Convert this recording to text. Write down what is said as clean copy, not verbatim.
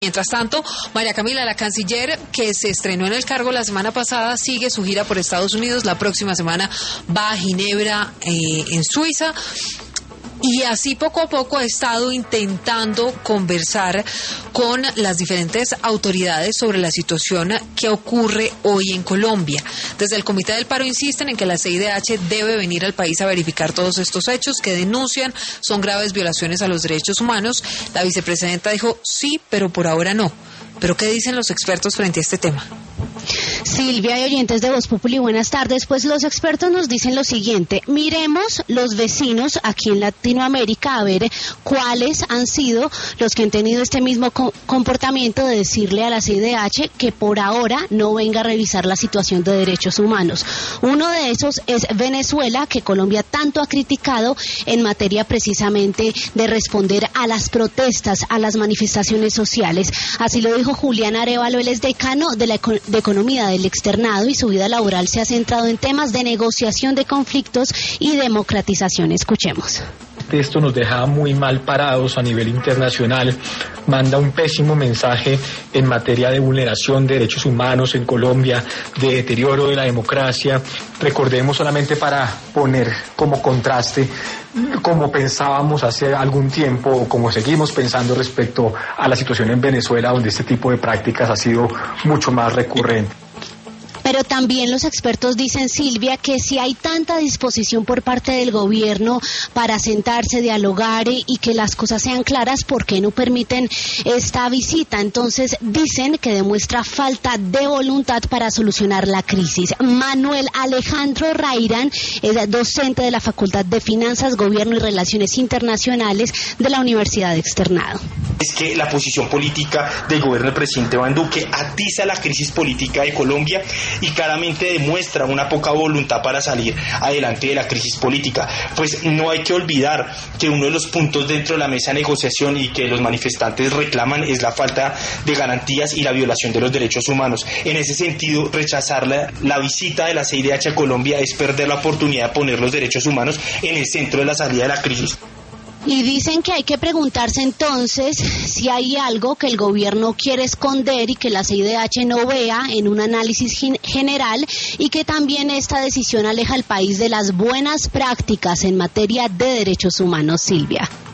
Mientras tanto, María Camila, la canciller que se estrenó en el cargo la semana pasada, sigue su gira por Estados Unidos. La próxima semana va a Ginebra, en Suiza. Y así poco a poco ha estado intentando conversar con las diferentes autoridades sobre la situación que ocurre hoy en Colombia. Desde el Comité del Paro insisten en que la CIDH debe venir al país a verificar todos estos hechos que denuncian son graves violaciones a los derechos humanos. La vicepresidenta dijo sí, pero por ahora no. ¿Pero qué dicen los expertos frente a este tema? Silvia y oyentes de Voz Populi, buenas tardes. Pues los expertos nos dicen lo siguiente: miremos los vecinos aquí en Latinoamérica a ver cuáles han sido los que han tenido este mismo comportamiento de decirle a la CIDH que por ahora no venga a revisar la situación de derechos humanos. Uno de esos es Venezuela, que Colombia tanto ha criticado en materia precisamente de responder a las protestas, a las manifestaciones sociales. Así lo dijo Julián Arévalo, él es decano de Economía del Externado, y su vida laboral se ha centrado en temas de negociación de conflictos y democratización. Escuchemos. Esto nos deja muy mal parados a nivel internacional, manda un pésimo mensaje en materia de vulneración de derechos humanos en Colombia, de deterioro de la democracia. Recordemos, solamente para poner como contraste, como pensábamos hace algún tiempo o como seguimos pensando respecto a la situación en Venezuela, donde este tipo de prácticas ha sido mucho más recurrente. Pero también los expertos dicen, Silvia, que si hay tanta disposición por parte del gobierno para sentarse, dialogar y que las cosas sean claras, ¿por qué no permiten esta visita? Entonces dicen que demuestra falta de voluntad para solucionar la crisis. Manuel Alejandro Rairán es docente de la Facultad de Finanzas, Gobierno y Relaciones Internacionales de la Universidad de Externado. Es que la posición política del gobierno del presidente Iván Duque atiza la crisis política de Colombia y claramente demuestra una poca voluntad para salir adelante de la crisis política. Pues no hay que olvidar que uno de los puntos dentro de la mesa de negociación y que los manifestantes reclaman es la falta de garantías y la violación de los derechos humanos. En ese sentido, rechazar la visita de la CIDH a Colombia es perder la oportunidad de poner los derechos humanos en el centro de la salida de la crisis. Y dicen que hay que preguntarse entonces si hay algo que el gobierno quiere esconder y que la CIDH no vea en un análisis general, y que también esta decisión aleja al país de las buenas prácticas en materia de derechos humanos. Silvia.